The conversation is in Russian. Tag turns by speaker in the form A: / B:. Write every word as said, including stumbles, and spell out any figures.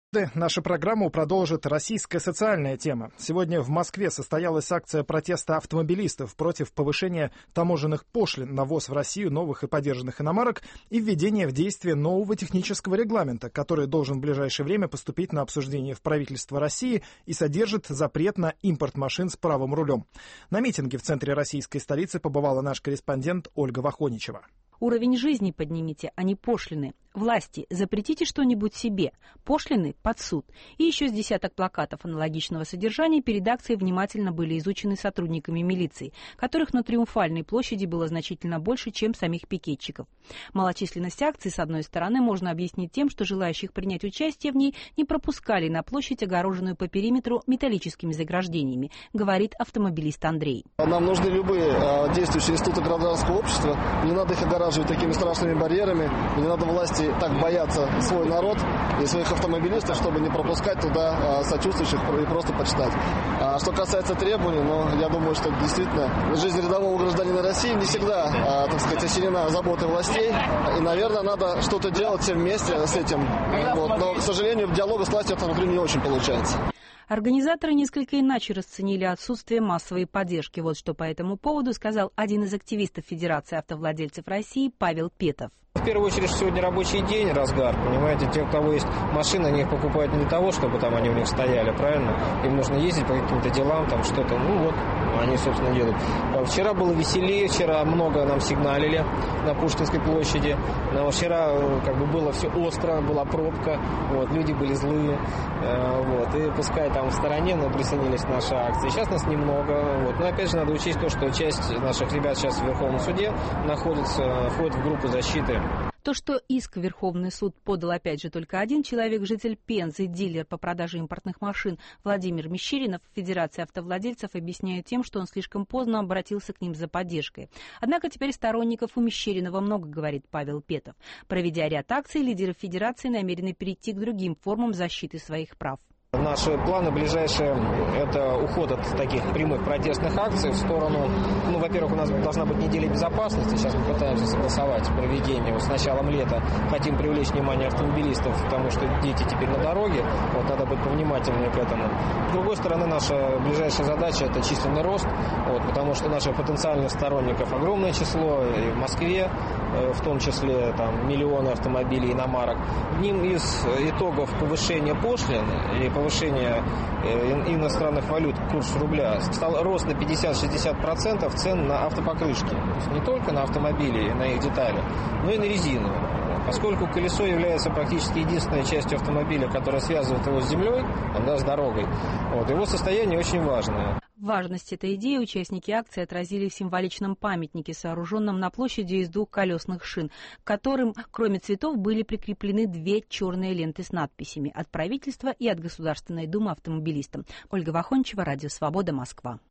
A: Нашу программу продолжит российская социальная тема. Сегодня в Москве состоялась акция протеста автомобилистов против повышения таможенных пошлин на ввоз в Россию новых и подержанных иномарок и введения в действие нового технического регламента, который должен в ближайшее время поступить на обсуждение в правительство России и содержит запрет на импорт машин с правым рулем. На митинге в центре российской столицы побывала наш корреспондент Ольга Вахоничева.
B: Уровень жизни поднимите, а не пошлины. Власти, запретите что-нибудь себе. Пошлины под суд. И еще с десяток плакатов аналогичного содержания перед акцией внимательно были изучены сотрудниками милиции, которых на Триумфальной площади было значительно больше, чем самих пикетчиков. Малочисленность акции, с одной стороны, можно объяснить тем, что желающих принять участие в ней не пропускали на площадь, огороженную по периметру металлическими заграждениями, говорит автомобилист Андрей.
C: Нам нужны любые э, действующие институты гражданского общества. Не надо их огораживать такими страшными барьерами. Не надо власти так бояться свой народ и своих автомобилистов, чтобы не пропускать туда а, сочувствующих и просто почитать. А что касается требований, ну, я думаю, что действительно жизнь рядового гражданина России не всегда, а, так сказать, осенена заботой властей. И, наверное, надо что-то делать все вместе с этим. Вот. Но, к сожалению, в диалоге с властью это, например, не очень получается.
B: Организаторы несколько иначе расценили отсутствие массовой поддержки. Вот что по этому поводу сказал один из активистов Федерации автовладельцев России Павел Петов.
D: В первую очередь, сегодня рабочий день, разгар, понимаете, те, у кого есть машины, они их покупают не для того, чтобы там они у них стояли, правильно? Им нужно ездить по каким-то делам, там что-то, ну вот, они, собственно, едут. Вчера было веселее, вчера много нам сигналили на Пушкинской площади, но вчера как бы было все остро, была пробка, вот, люди были злые, вот, и пускай там в стороне, но присоединились к нашей акции. Сейчас нас немного, вот, но опять же надо учесть то, что часть наших ребят сейчас в Верховном суде находится, входит в группу защиты.
B: То, что иск в Верховный суд подал опять же только один человек, житель Пензы, дилер по продаже импортных машин Владимир Мещеринов, Федерация автовладельцев объясняет тем, что он слишком поздно обратился к ним за поддержкой. Однако теперь сторонников у Мещеринова много, говорит Павел Петов. Проведя ряд акций, лидеры Федерации намерены перейти к другим формам защиты своих прав.
D: Наши планы ближайшие – это уход от таких прямых протестных акций в сторону, ну, во-первых, у нас должна быть неделя безопасности, сейчас мы пытаемся согласовать проведение, вот с началом лета хотим привлечь внимание автомобилистов, потому что дети теперь на дороге, вот надо быть повнимательнее к этому. С другой стороны, наша ближайшая задача – это численный рост, вот, потому что наших потенциальных сторонников огромное число, и в Москве, в том числе там, миллионы автомобилей, иномарок. Одним из итогов повышения пошлин и повышения иностранных валют, курс рубля, стал рост на пятьдесят-шестьдесят процентов цен на автопокрышки. То есть не только на автомобили, на их детали, но и на резину. Поскольку колесо является практически единственной частью автомобиля, которая связывает его с землей, да, с дорогой, вот, его состояние очень важное.
B: Важность этой идеи участники акции отразили в символичном памятнике, сооруженном на площади из двух колесных шин, к которым, кроме цветов, были прикреплены две черные ленты с надписями «От правительства» и «От Государственной Думы автомобилистам». Ольга Вахоничева, Радио Свобода, Москва.